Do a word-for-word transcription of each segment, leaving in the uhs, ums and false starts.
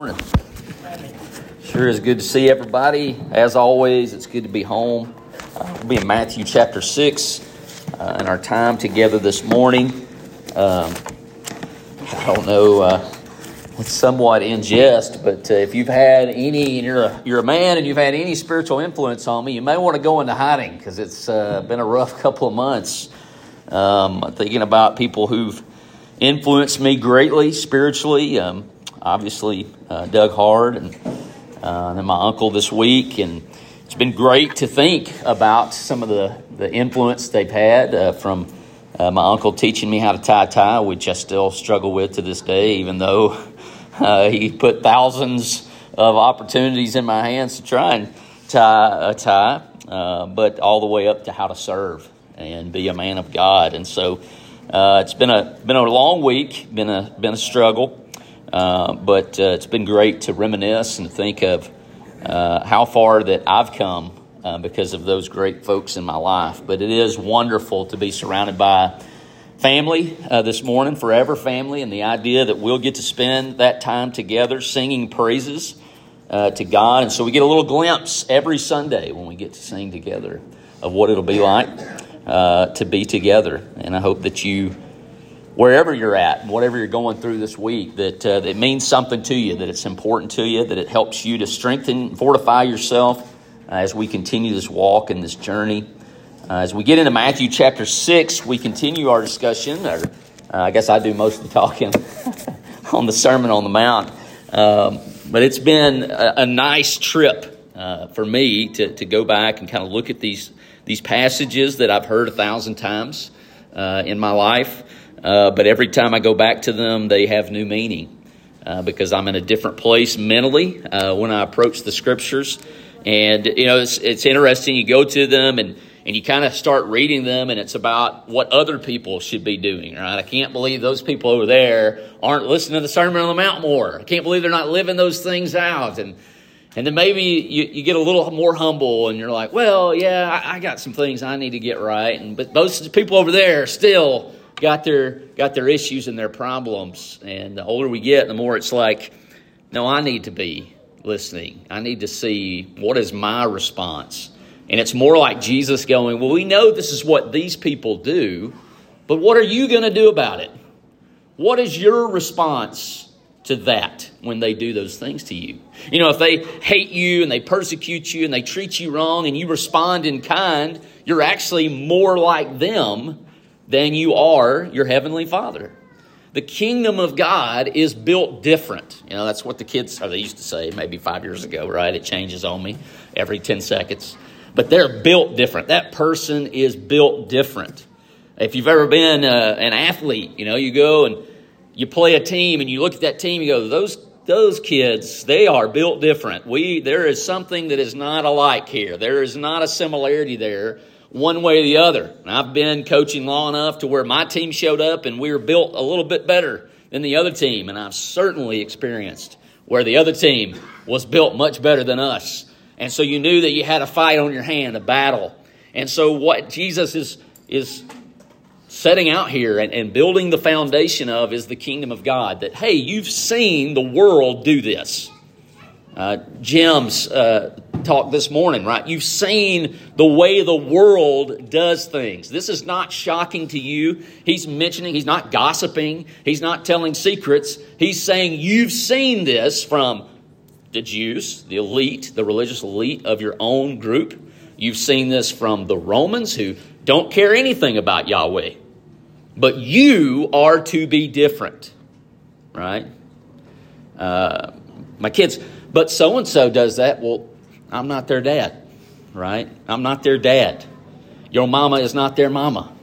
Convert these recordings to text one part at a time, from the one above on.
Morning. Sure is good to see everybody. As always, it's good to be home. Uh, we'll be in Matthew chapter six uh, in our time together this morning. Um, I don't know, uh, it's somewhat in jest, but uh, if you've had any, and you're a, you're a man and you've had any spiritual influence on me, you may want to go into hiding because it's uh, been a rough couple of months. Um, I'm thinking about people who've influenced me greatly spiritually. Um, Obviously, uh, Doug Hard and, uh, and then my uncle this week. And it's been great to think about some of the, the influence they've had uh, from uh, my uncle teaching me how to tie a tie, which I still struggle with to this day, even though uh, he put thousands of opportunities in my hands to try and tie a tie, uh, but all the way up to how to serve and be a man of God. And so uh, it's been a been a long week, been a been a struggle. Uh, but uh, it's been great to reminisce and think of uh, how far that I've come uh, because of those great folks in my life. But it is wonderful to be surrounded by family uh, this morning, forever family, and the idea that we'll get to spend that time together singing praises uh, to God. And so we get a little glimpse every Sunday when we get to sing together of what it'll be like uh, to be together. And I hope that you, wherever you're at, whatever you're going through this week, that, uh, that it means something to you, that it's important to you, that it helps you to strengthen and fortify yourself uh, as we continue this walk and this journey. Uh, as we get into Matthew chapter six, we continue our discussion, or uh, I guess I do most of the talking on the Sermon on the Mount. Um, but it's been a, a nice trip uh, for me to, to go back and kind of look at these, these passages that I've heard a thousand times uh, in my life. Uh, but every time I go back to them, they have new meaning uh, because I'm in a different place mentally uh, when I approach the scriptures. And, you know, it's, it's interesting. You go to them and, and you kind of start reading them, and it's about what other people should be doing, right? I can't believe those people over there aren't listening to the Sermon on the Mount more. I can't believe they're not living those things out. And and then maybe you, you get a little more humble and you're like, well, yeah, I, I got some things I need to get right. And but those people over there still got their got their issues and their problems. And the older we get, the more it's like, no, I need to be listening. I need to see what is my response. And it's more like Jesus going, well, we know this is what these people do, but what are you going to do about it? What is your response to that when they do those things to you? You know, if they hate you and they persecute you and they treat you wrong and you respond in kind, you're actually more like them than you are your heavenly Father. The kingdom of God is built different. You know, that's what the kids, or they used to say maybe five years ago, right? It changes on me every ten seconds. But they're built different. That person is built different. If you've ever been uh, an athlete, you know, you go and you play a team and you look at that team, you go, those those kids, they are built different. We There is something that is not alike here. There is not a similarity there, one way or the other. And I've been coaching long enough to where my team showed up and we were built a little bit better than the other team. And I've certainly experienced where the other team was built much better than us. And so you knew that you had a fight on your hand, a battle. And so what Jesus is, is setting out here and, and building the foundation of is the kingdom of God. That, hey, you've seen the world do this. Uh, Jim's uh, talk this morning, right? You've seen the way the world does things. This is not shocking to you. He's mentioning, he's not gossiping. He's not telling secrets. He's saying you've seen this from the Jews, the elite, the religious elite of your own group. You've seen this from the Romans who don't care anything about Yahweh. But you are to be different, right? Uh, my kids... But so-and-so does that. Well, I'm not their dad, right? I'm not their dad. Your mama is not their mama.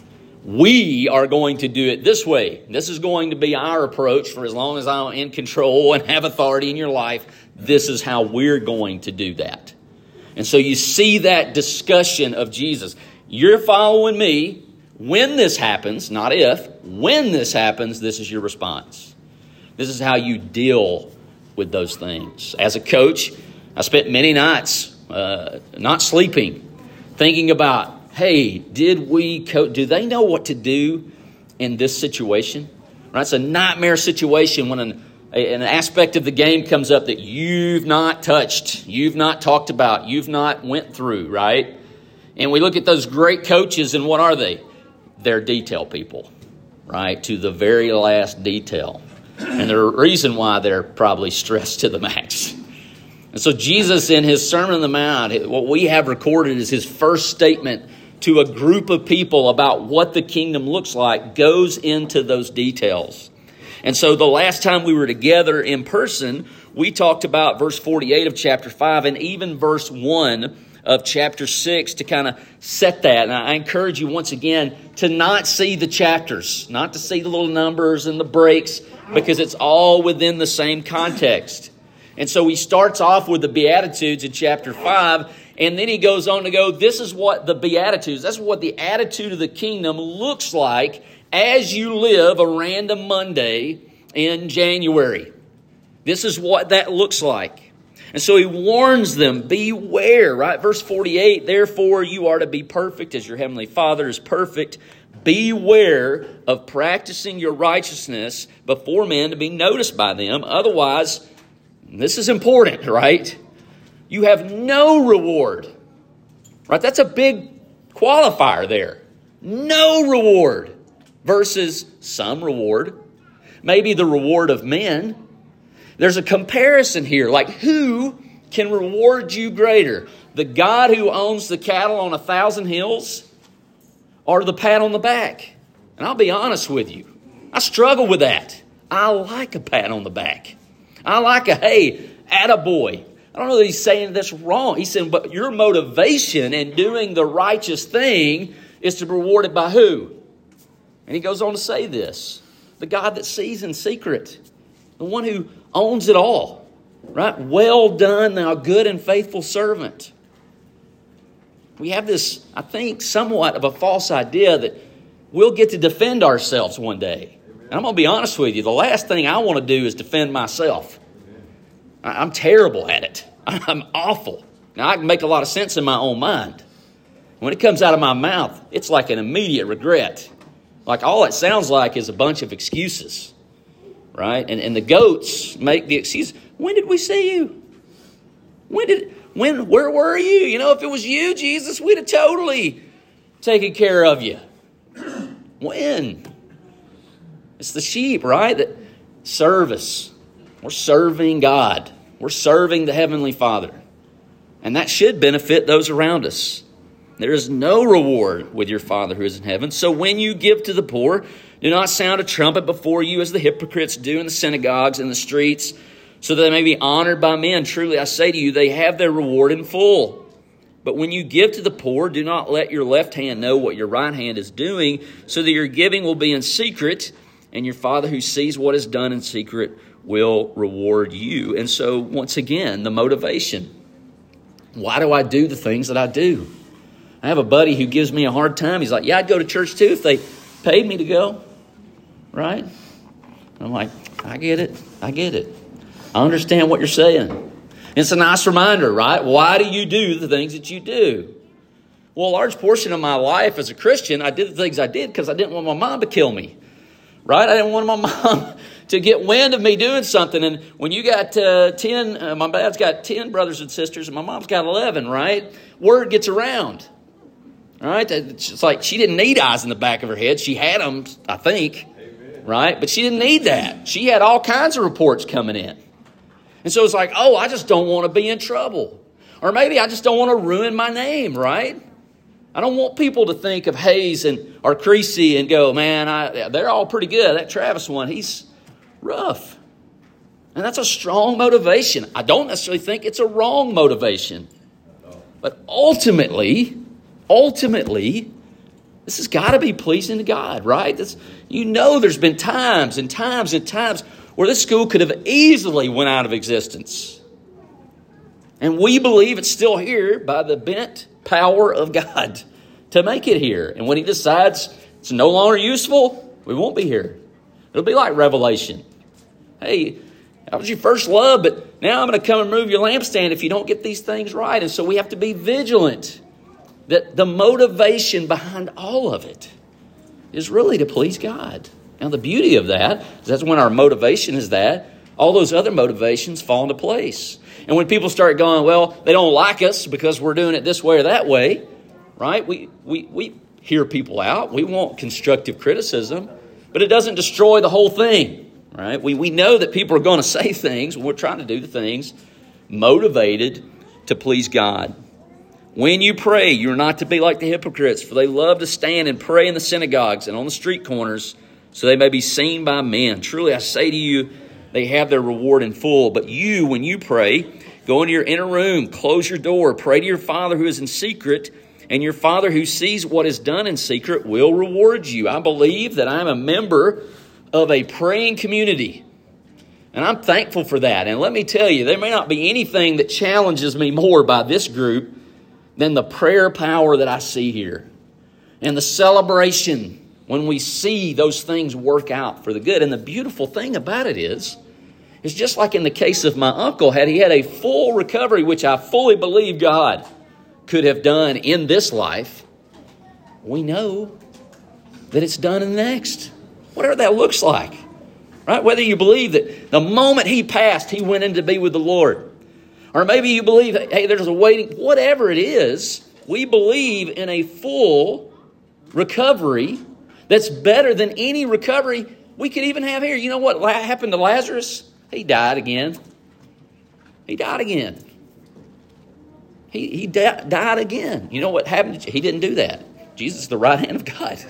We are going to do it this way. This is going to be our approach for as long as I'm in control and have authority in your life. This is how we're going to do that. And so you see that discussion of Jesus. You're following me. When this happens, not if, when this happens, this is your response. This is how you deal with those things. As a coach, I spent many nights uh, not sleeping, thinking about, hey, did we coach? Do they know what to do in this situation? Right? It's a nightmare situation when an an aspect of the game comes up that you've not touched, you've not talked about, you've not went through, right? And we look at those great coaches, and what are they? They're detail people, right? To the very last detail. And the reason why they're probably stressed to the max. And so Jesus, in his Sermon on the Mount, what we have recorded is his first statement to a group of people about what the kingdom looks like, goes into those details. And so the last time we were together in person, we talked about verse forty-eight of chapter five and even verse one of chapter six to kind of set that. And I encourage you once again to not see the chapters, not to see the little numbers and the breaks, because it's all within the same context. And so he starts off with the Beatitudes in chapter five, and then he goes on to go, this is what the Beatitudes, that's what the attitude of the kingdom looks like as you live a random Monday in January. This is what that looks like. And so he warns them, beware, right? Verse forty-eight, therefore you are to be perfect as your heavenly Father is perfect. Beware of practicing your righteousness before men to be noticed by them. Otherwise, this is important, right? You have no reward, right? That's a big qualifier there. No reward versus some reward. Maybe the reward of men. There's a comparison here. Like, who can reward you greater? The God who owns the cattle on a thousand hills, or the pat on the back? And I'll be honest with you, I struggle with that. I like a pat on the back. I like a, hey, attaboy. I don't know that he's saying that's wrong. He's saying, but your motivation in doing the righteous thing is to be rewarded by who? And he goes on to say this. The God that sees in secret. The one who owns it all. Right? Well done, thou good and faithful servant. We have this, I think, somewhat of a false idea that we'll get to defend ourselves one day. And I'm going to be honest with you. The last thing I want to do is defend myself. I'm terrible at it. I'm awful. Now, I can make a lot of sense in my own mind. When it comes out of my mouth, it's like an immediate regret. Like all it sounds like is a bunch of excuses. Right? And, and the goats make the excuse. When did we see you? When did, when, where were you? You know, if it was you, Jesus, we'd have totally taken care of you. When? It's the sheep, right? That service. We're serving God. We're serving the Heavenly Father. And that should benefit those around us. There is no reward with your Father who is in heaven. So when you give to the poor, do not sound a trumpet before you as the hypocrites do in the synagogues and the streets, so that they may be honored by men. Truly I say to you, they have their reward in full. But when you give to the poor, do not let your left hand know what your right hand is doing, so that your giving will be in secret, and your Father who sees what is done in secret will reward you. And so, once again, the motivation. Why do I do the things that I do? I have a buddy who gives me a hard time. He's like, yeah, I'd go to church too if they paid me to go. Right? I'm like, I get it. I get it. I understand what you're saying. It's a nice reminder, right? Why do you do the things that you do? Well, a large portion of my life as a Christian, I did the things I did because I didn't want my mom to kill me. Right? I didn't want my mom to get wind of me doing something. And when you got uh, ten, uh, my dad's got ten brothers and sisters, and my mom's got eleven, right? Word gets around. All right? It's like she didn't need eyes in the back of her head. She had them, I think. Amen. Right? But she didn't need that. She had all kinds of reports coming in. And so it's like, oh, I just don't want to be in trouble. Or maybe I just don't want to ruin my name, right? I don't want people to think of Hayes and or Creasy and go, man, I, they're all pretty good. That Travis one, he's rough. And that's a strong motivation. I don't necessarily think it's a wrong motivation. But ultimately, ultimately, this has got to be pleasing to God, right? This, you know there's been times and times and times where this school could have easily went out of existence. And we believe it's still here by the bent power of God to make it here. And when he decides it's no longer useful, we won't be here. It'll be like Revelation. Hey, that was your first love, but now I'm going to come and remove your lampstand if you don't get these things right. And so we have to be vigilant that the motivation behind all of it is really to please God. Now, the beauty of that is that's when our motivation is that, all those other motivations fall into place. And when people start going, well, they don't like us because we're doing it this way or that way, right? We, we, we hear people out. We want constructive criticism, but it doesn't destroy the whole thing, right? We, we know that people are going to say things when we're trying to do the things motivated to please God. When you pray, you're not to be like the hypocrites, for they love to stand and pray in the synagogues and on the street corners, so they may be seen by men. Truly, I say to you, they have their reward in full. But you, when you pray, go into your inner room, close your door, pray to your Father who is in secret, and your Father who sees what is done in secret will reward you. I believe that I'm a member of a praying community, and I'm thankful for that. And let me tell you, there may not be anything that challenges me more by this group than the prayer power that I see here and the celebration when we see those things work out for the good. And the beautiful thing about it is, it's just like in the case of my uncle, had he had a full recovery, which I fully believe God could have done in this life, we know that it's done in the next, whatever that looks like, right? Whether you believe that the moment he passed, he went in to be with the Lord, or maybe you believe, hey, there's a waiting, whatever it is, we believe in a full recovery that's better than any recovery we could even have here. You know what happened to Lazarus? He died again. He died again. He, he di- died again. You know what happened? He didn't do that. Jesus is the right hand of God.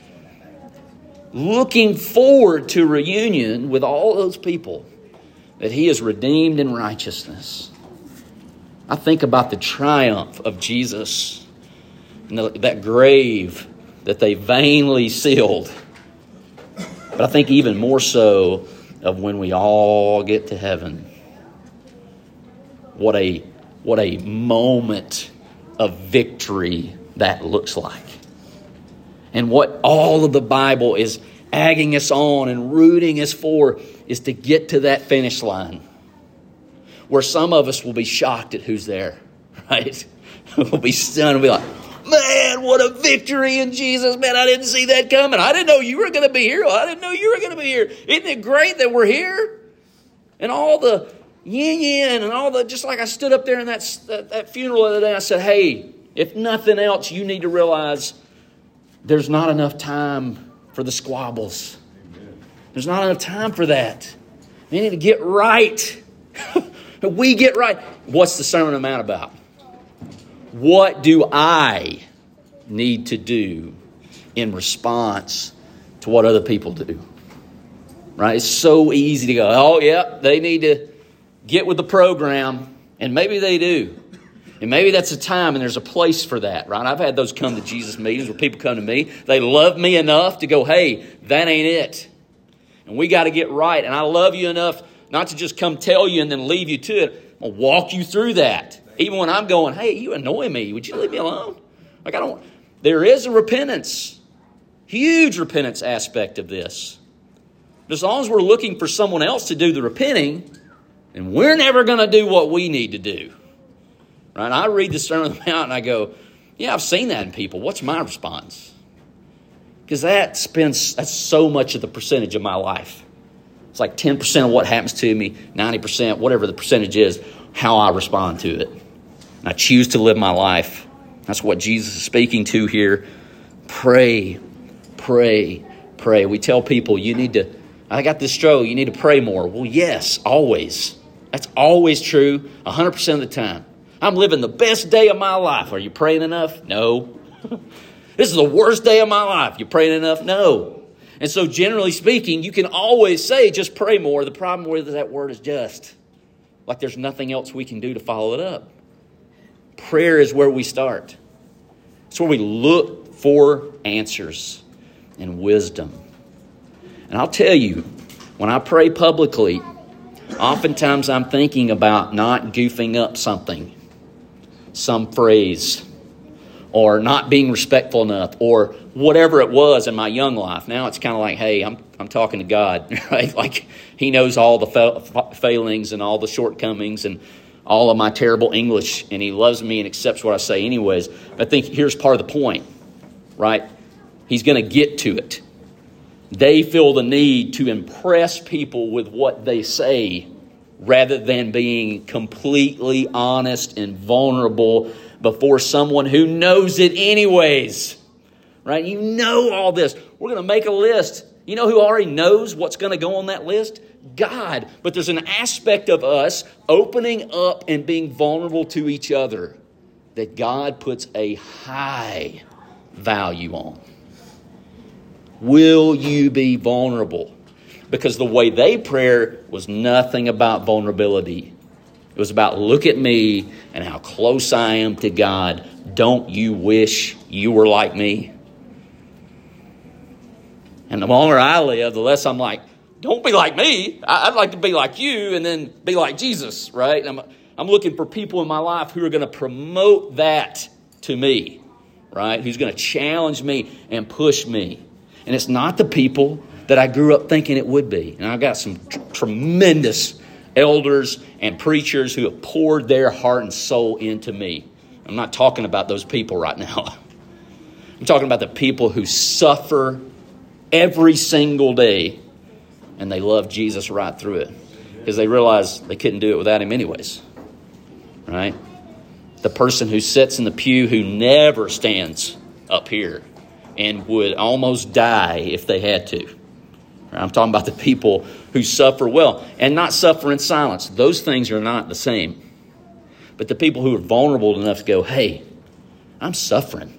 Looking forward to reunion with all those people that he has redeemed in righteousness. I think about the triumph of Jesus and the, that grave that they vainly sealed. But I think even more so of when we all get to heaven. What a, what a moment of victory that looks like. And what all of the Bible is agging us on and rooting us for is to get to that finish line, where some of us will be shocked at who's there, right? We'll be stunned. We'll be like, man, what a victory in Jesus. Man, I didn't see that coming. I didn't know you were going to be here. I didn't know you were going to be here. Isn't it great that we're here? And all the yin yin and all the, just like I stood up there in that, that, that funeral the other day, I said, hey, if nothing else, you need to realize there's not enough time for the squabbles. There's not enough time for that. We need to get right. We get right. What's the Sermon on the Mount about? What do I need to do in response to what other people do? Right? It's so easy to go, oh, yeah, they need to get with the program. And maybe they do. And maybe that's a time and there's a place for that, right? I've had those come to Jesus meetings where people come to me. They love me enough to go, hey, that ain't it. And we got to get right. And I love you enough not to just come tell you and then leave you to it. I'm going to walk you through that. Even when I'm going, hey, you annoy me. Would you leave me alone? Like I don't. There is a repentance. Huge repentance aspect of this. But as long as we're looking for someone else to do the repenting, then we're never going to do what we need to do. Right? I read the Sermon on the Mount and I go, yeah, I've seen that in people. What's my response? Because that spends, that's so much of the percentage of my life. It's like ten percent of what happens to me, ninety percent, whatever the percentage is, how I respond to it. And I choose to live my life. That's what Jesus is speaking to here. Pray, pray, pray. We tell people you need to, I got this stroke, you need to pray more. Well, yes, always. That's always true, one hundred percent of the time. I'm living the best day of my life. Are you praying enough? No. This is the worst day of my life. You praying enough? No. And so generally speaking, you can always say, just pray more. The problem with that word is just. Like there's nothing else we can do to follow it up. Prayer is where we start. It's where we look for answers and wisdom. And I'll tell you, when I pray publicly, oftentimes I'm thinking about not goofing up something, some phrase, or not being respectful enough, or whatever it was in my young life. Now it's kind of like, hey, I'm I'm talking to God, right? Like He knows all the fa- failings and all the shortcomings and all of my terrible English, and He loves me and accepts what I say anyways. But I think here's part of the point, right? He's going to get to it. They feel the need to impress people with what they say rather than being completely honest and vulnerable before someone who knows it anyways. Right? You know all this. We're going to make a list. You know who already knows what's going to go on that list? God. But there's an aspect of us opening up and being vulnerable to each other that God puts a high value on. Will you be vulnerable? Because the way they prayed was nothing about vulnerability. It was about, look at me and how close I am to God. Don't you wish you were like me? And the longer I live, the less I'm like, don't be like me. I'd like to be like you and then be like Jesus, right? I'm, I'm looking for people in my life who are going to promote that to me, right? Who's going to challenge me and push me. And it's not the people that I grew up thinking it would be. And I've got some tr- tremendous elders and preachers who have poured their heart and soul into me. I'm not talking about those people right now. I'm talking about the people who suffer every single day, and they love Jesus right through it because they realize they couldn't do it without him anyways, right? The person who sits in the pew who never stands up here and would almost die if they had to. I'm talking about the people who suffer well and not suffer in silence. Those things are not the same. But the people who are vulnerable enough to go, hey, I'm suffering.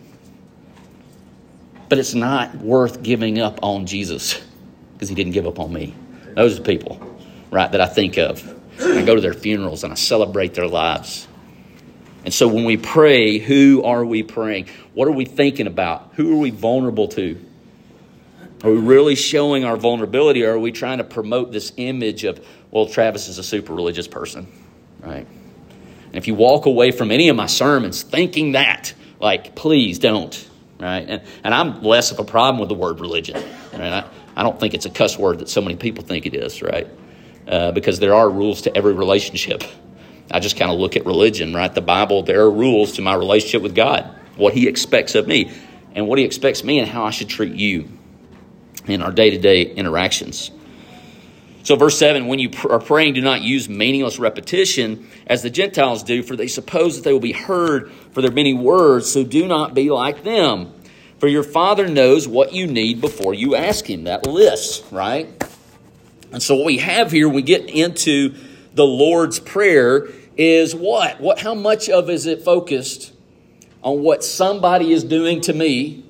But it's not worth giving up on Jesus because he didn't give up on me. Those are the people, right, that I think of. And I go to their funerals and I celebrate their lives. And so when we pray, who are we praying? What are we thinking about? Who are we vulnerable to? Are we really showing our vulnerability, or are we trying to promote this image of, well, Travis is a super religious person, right? And if you walk away from any of my sermons thinking that, like, please don't. Right, and and I'm less of a problem with the word religion. Right? I, I don't think it's a cuss word that so many people think it is, right? Uh, because there are rules to every relationship. I just kind of look at religion, right? The Bible, there are rules to my relationship with God, what he expects of me, and what he expects me and how I should treat you in our day-to-day interactions. So verse seven, when you pr- are praying, do not use meaningless repetition as the Gentiles do, for they suppose that they will be heard for their many words, so do not be like them. For your Father knows what you need before you ask him. That list, right? And so what we have here, we get into the Lord's Prayer, is what? What? How much of is it focused on what somebody is doing to me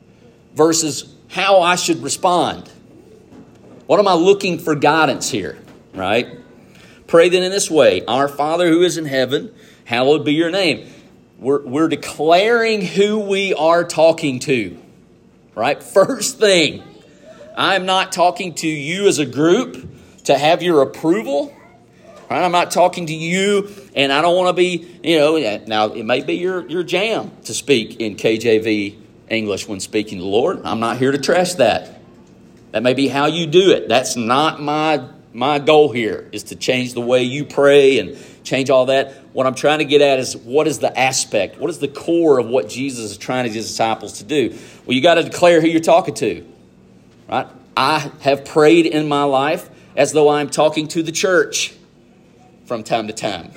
versus how I should respond? What am I looking for guidance here, right? Pray then in this way, our Father who is in heaven, hallowed be your name. We're, we're declaring who we are talking to, right? First thing, I'm not talking to you as a group to have your approval, right? I'm not talking to you, and I don't want to be, you know, now it may be your, your jam to speak in K J V English when speaking to the Lord. I'm not here to trash that. That may be how you do it. That's not my my goal here, is to change the way you pray and change all that. What I'm trying to get at is, what is the aspect? What is the core of what Jesus is trying to get his disciples to do? Well, you got to declare who you're talking to, right? I have prayed in my life as though I'm talking to the church from time to time.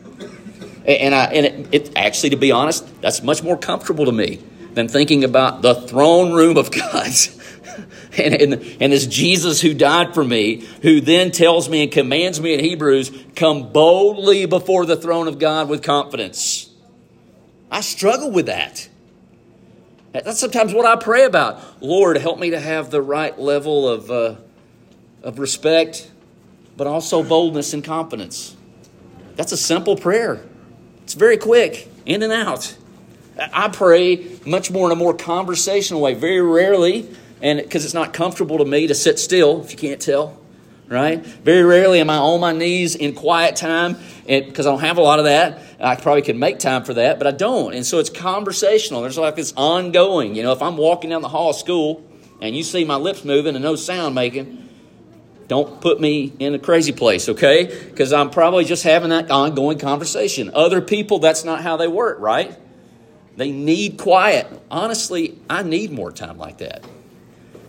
And I and it, it actually, to be honest, that's much more comfortable to me than thinking about the throne room of God's. And, and, and it's Jesus who died for me, who then tells me and commands me in Hebrews, come boldly before the throne of God with confidence. I struggle with that. That's sometimes what I pray about. Lord, help me to have the right level of, uh, of respect, but also boldness and confidence. That's a simple prayer. It's very quick, in and out. I pray much more in a more conversational way. Very rarely, and because it's not comfortable to me to sit still, if you can't tell, right? Very rarely am I on my knees in quiet time, and because I don't have a lot of that. I probably could make time for that, but I don't. And so it's conversational. There's like this ongoing. You know, if I'm walking down the hall of school and you see my lips moving and no sound making, don't put me in a crazy place, okay? Because I'm probably just having that ongoing conversation. Other people, that's not how they work, right? They need quiet. Honestly, I need more time like that.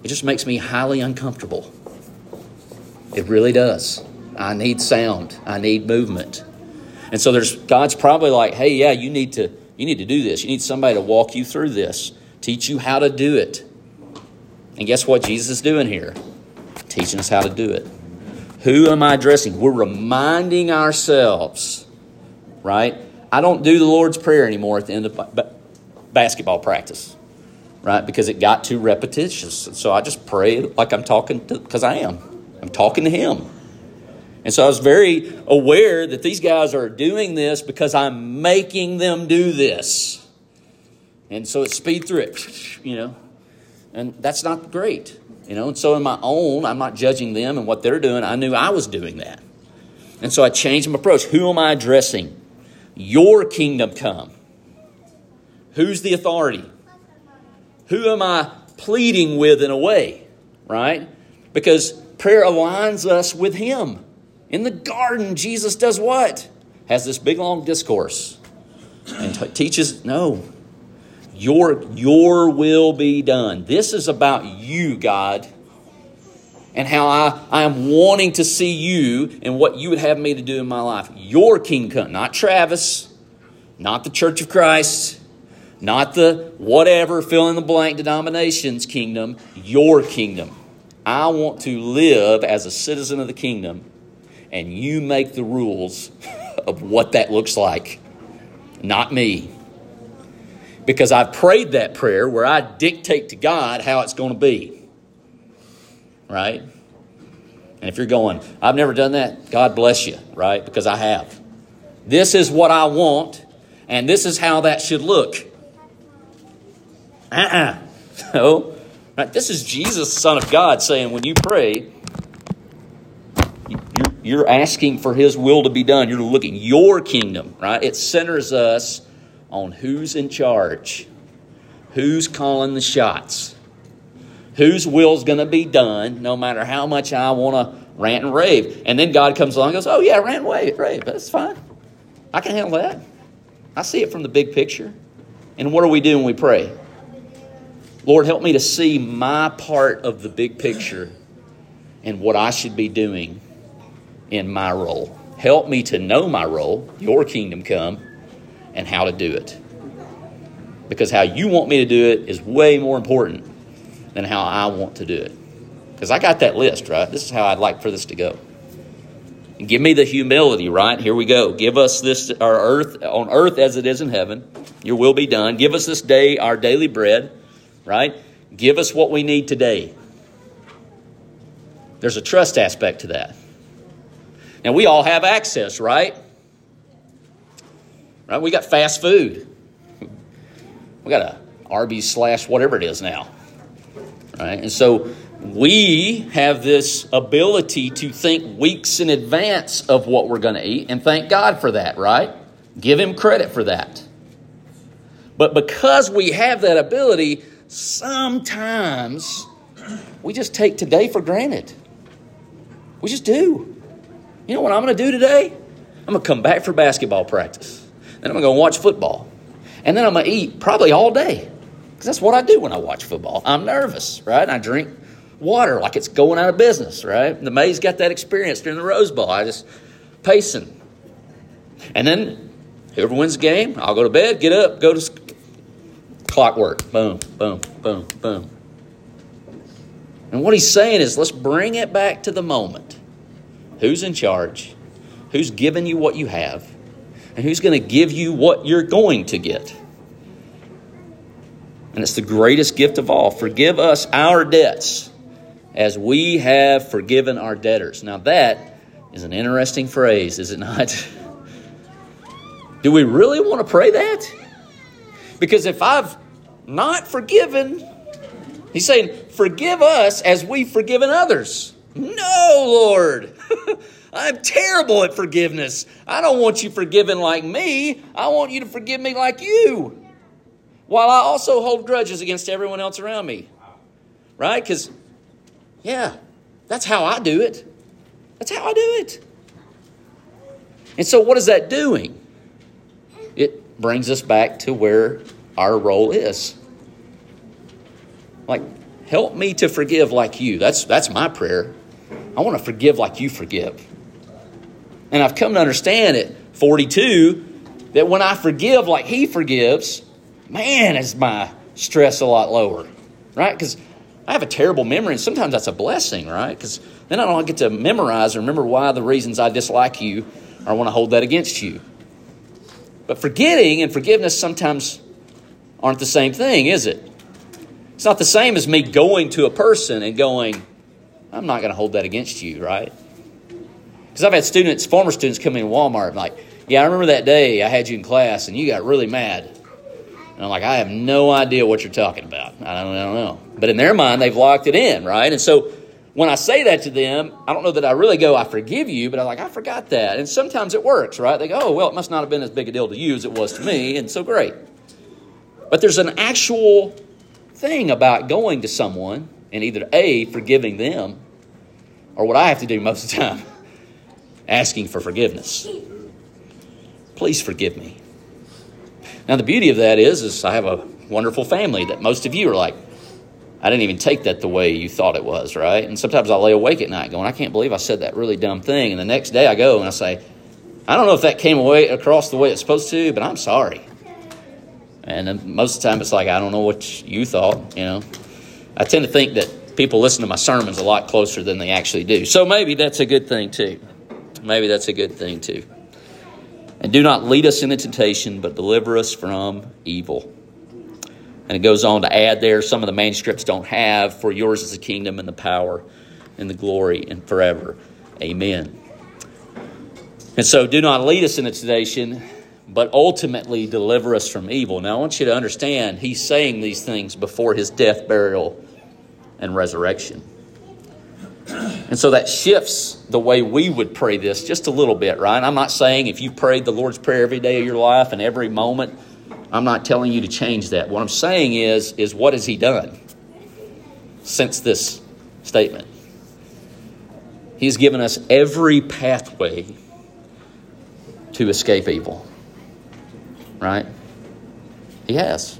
it just makes me highly uncomfortable. It really does. I need sound. I need movement. And so there's God's probably like, hey, yeah, you need to you need to do this. You need somebody to walk you through this, teach you how to do it. And guess what Jesus is doing here? Teaching us how to do it. Who am I addressing? We're reminding ourselves, right? I don't do the Lord's Prayer anymore at the end of ba- basketball practice, right? Because it got too repetitious. So I just pray like I'm talking to, because I am. I'm talking to Him. And so I was very aware that these guys are doing this because I'm making them do this. And so it's speed through it, you know. And that's not great, you know. And so in my own, I'm not judging them and what they're doing. I knew I was doing that. And so I changed my approach. Who am I addressing? Your kingdom come. Who's the authority? Who am I pleading with in a way, right? Because prayer aligns us with Him. In the garden, Jesus does what? Has this big long discourse and t- teaches, no, your, your will be done. This is about you, God, and how I, I am wanting to see you and what you would have me to do in my life. Your kingdom come, not Travis, not the Church of Christ, not the whatever fill in the blank denomination's kingdom, your kingdom. I want to live as a citizen of the kingdom, and you make the rules of what that looks like, not me. Because I've prayed that prayer where I dictate to God how it's going to be. Right? And if you're going, I've never done that, God bless you, right? Because I have. This is what I want, and this is how that should look. Uh-uh. No. Right? This is Jesus, Son of God, saying when you pray, you're, you're asking for His will to be done. You're looking, your kingdom, right? It centers us on who's in charge, who's calling the shots, whose will's going to be done, no matter how much I want to rant and rave. And then God comes along and goes, oh yeah, rant and rave, rave. That's fine. I can handle that. I see it from the big picture. And what do we do when we pray? Lord, help me to see my part of the big picture and what I should be doing in my role. Help me to know my role, your kingdom come, and how to do it. Because how you want me to do it is way more important than how I want to do it. Because I got that list, right? This is how I'd like for this to go. And give me the humility, right? Here we go. Give us this, our earth, on earth as it is in heaven. Your will be done. Give us this day our daily bread, right? Give us what we need today. There's a trust aspect to that. Now, we all have access, right? Right? We got fast food. We got a Arby's slash whatever it is now. Right? And so we have this ability to think weeks in advance of what we're going to eat, and thank God for that, right? Give Him credit for that. But because we have that ability, sometimes we just take today for granted. We just do. You know what I'm going to do today? I'm going to come back for basketball practice. Then I'm going to go watch football. And then I'm going to eat probably all day. Because that's what I do when I watch football. I'm nervous, right? I drink water like it's going out of business, right? The Mays got that experience during the Rose Bowl. I just pacing. And then whoever wins the game, I'll go to bed, get up, go to clockwork. Boom, boom, boom, boom. And what he's saying is, let's bring it back to the moment. Who's in charge? Who's giving you what you have? And who's going to give you what you're going to get? And it's the greatest gift of all. Forgive us our debts as we have forgiven our debtors. Now that is an interesting phrase, is it not? Do we really want to pray that? Because if I've not forgiven, he's saying, forgive us as we've forgiven others. No, Lord. I'm terrible at forgiveness. I don't want you forgiven like me. I want you to forgive me like you. While I also hold grudges against everyone else around me. Right? Because, yeah, that's how I do it. That's how I do it. And so what is that doing? It brings us back to where our role is. Like, help me to forgive like you. That's, that's my prayer. I want to forgive like you forgive. And I've come to understand at forty-two that when I forgive like he forgives, man, is my stress a lot lower, right? Because I have a terrible memory, and sometimes that's a blessing, right? Because then I don't get to memorize or remember why the reasons I dislike you or I want to hold that against you. But forgetting and forgiveness sometimes aren't the same thing, is it? It's not the same as me going to a person and going, I'm not going to hold that against you, right? Because I've had students, former students come in Walmart and like, yeah, I remember that day I had you in class and you got really mad. And I'm like, I have no idea what you're talking about. I don't, I don't know. But in their mind, they've locked it in, right? And so when I say that to them, I don't know that I really go, I forgive you, but I'm like, I forgot that. And sometimes it works, right? They go, oh, well, it must not have been as big a deal to you as it was to me, and so great. But there's an actual thing about going to someone and either A, forgiving them, or what I have to do most of the time, asking for forgiveness. Please forgive me. Now, the beauty of that is, is I have a wonderful family that most of you are like, I didn't even take that the way you thought it was, right? And sometimes I lay awake at night going, I can't believe I said that really dumb thing. And the next day I go and I say, I don't know if that came away across the way it's supposed to, but I'm sorry. And then most of the time it's like, I don't know what you thought, you know. I tend to think that people listen to my sermons a lot closer than they actually do. So maybe that's a good thing too. Maybe that's a good thing too. And do not lead us into temptation, but deliver us from evil. And it goes on to add there, some of the manuscripts don't have, for yours is the kingdom and the power and the glory and forever. Amen. And so do not lead us into temptation, but ultimately deliver us from evil. Now I want you to understand, he's saying these things before his death, burial, and resurrection. And so that shifts the way we would pray this just a little bit, right? I'm not saying if you prayed the Lord's Prayer every day of your life and every moment, I'm not telling you to change that. What I'm saying is, is what has he done since this statement? He's given us every pathway to escape evil, right? He has.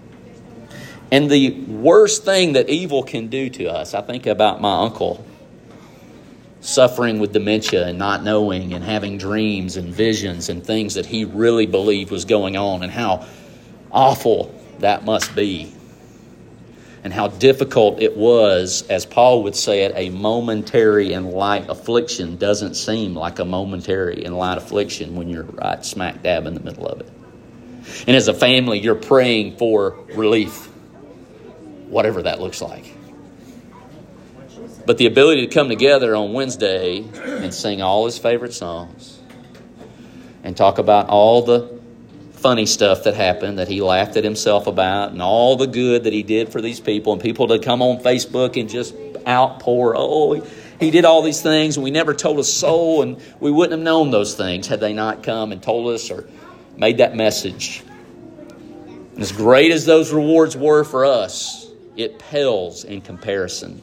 And the worst thing that evil can do to us, I think about my uncle suffering with dementia and not knowing and having dreams and visions and things that he really believed was going on, and how awful that must be. And how difficult it was, as Paul would say it, a momentary and light affliction doesn't seem like a momentary and light affliction when you're right smack dab in the middle of it. And as a family, you're praying for relief, whatever that looks like. But the ability to come together on Wednesday and sing all his favorite songs and talk about all the funny stuff that happened that he laughed at himself about and all the good that he did for these people, and people to come on Facebook and just outpour, oh, he, he did all these things and we never told a soul, and we wouldn't have known those things had they not come and told us or made that message. And as great as those rewards were for us, it pales in comparison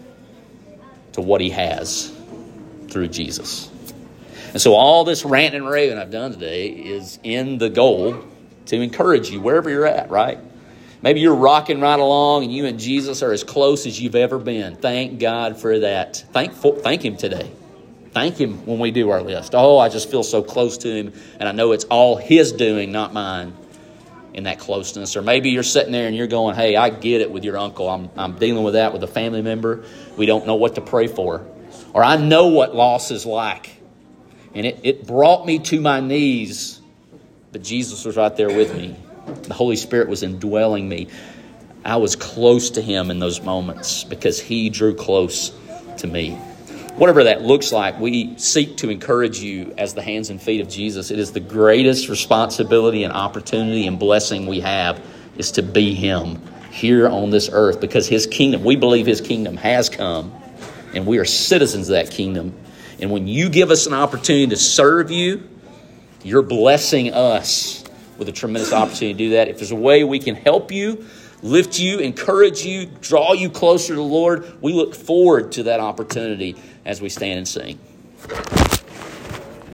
to what he has through Jesus. And so all this ranting and raving I've done today is in the goal to encourage you wherever you're at, right? Maybe you're rocking right along and you and Jesus are as close as you've ever been. Thank God for that. Thank, thank him today. Thank him when we do our list. Oh, I just feel so close to him, and I know it's all his doing, not mine, in that closeness. Or maybe you're sitting there and you're going, hey, I get it with your uncle. I'm, I'm dealing with that with a family member. We don't know what to pray for. Or I know what loss is like. And it, it brought me to my knees, but Jesus was right there with me. The Holy Spirit was indwelling me. I was close to him in those moments because he drew close to me. Whatever that looks like, we seek to encourage you as the hands and feet of Jesus. It is the greatest responsibility and opportunity and blessing we have is to be him here on this earth, because his kingdom, we believe his kingdom has come, and we are citizens of that kingdom. And when you give us an opportunity to serve you, you're blessing us with a tremendous opportunity to do that. If there's a way we can help you, lift you, encourage you, draw you closer to the Lord, we look forward to that opportunity as we stand and sing.